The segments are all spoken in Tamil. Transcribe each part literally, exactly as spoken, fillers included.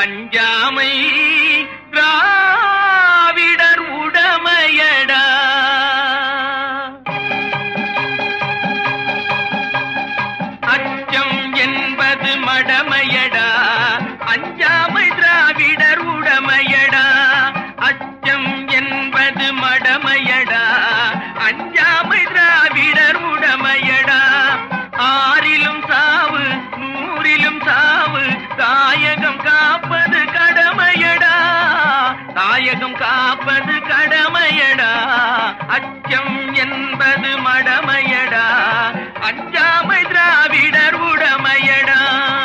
அஞ்சாமை திராவிடர் உடமையடா. அச்சம் என்பது மடமையடா, அஞ்சாமை திராவிடர் உடமையடா. அச்சம் என்பது மடமையடா, அஞ்சாமை திராவிடர் உடமையடா. ஆறிலும் சாவு நூறிலும் சாவு, தாயகம் காப்பது கடமையடா, தாயகம் காப்பது கடமையடா. அச்சம் என்பது மடமையடா, அஞ்சாமை திராவிடர் உடமையடா.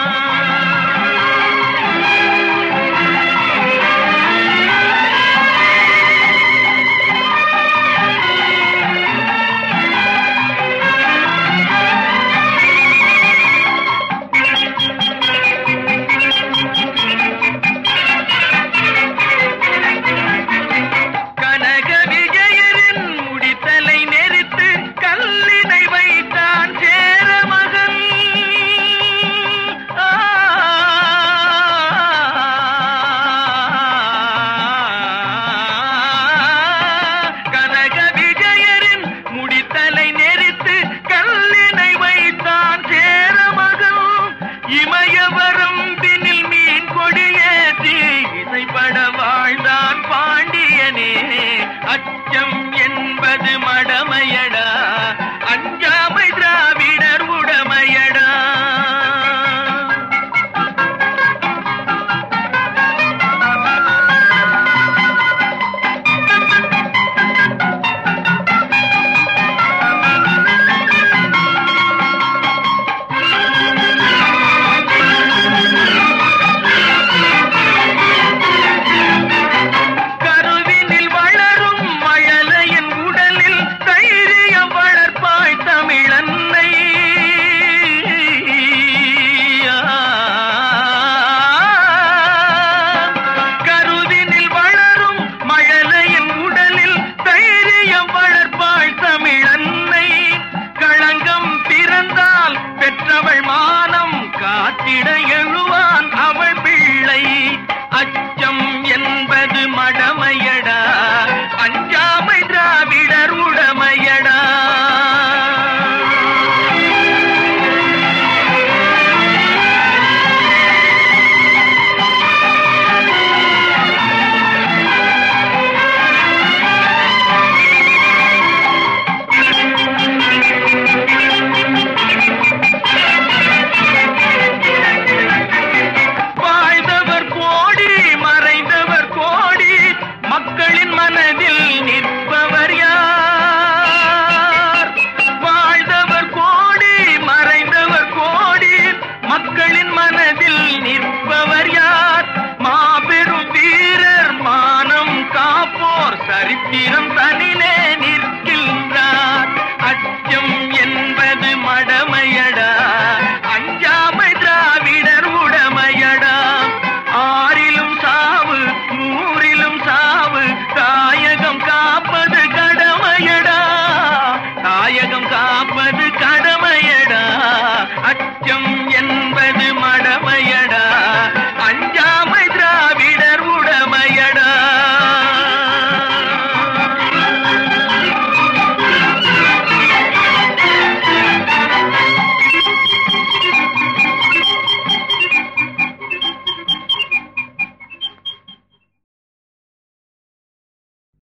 வாழ்ந்தான் பாண்டியனே. அச்சம் என்பது மடமையடா, அஞ்சாமை திராவிடர் உடமையடா. பெற்றவள் மானம் காத்திட எழுவான் அவள் பிள்ளை. அச்சம் என்பது மடமையடா, அஞ்சாமை திராவிடர் உடமையடா. மக்களின் மனதில் நிற்பவர் யார்? வாழ்ந்தவர் கோடி மறைந்தவர் கோடி, மக்களின் மனதில் நிற்பவர் யார்? மாபெரும் வீரர் மானம் காப்போர் சரித்திரம் தனிலே நிற்கின்றார். அச்சம் என்பது மட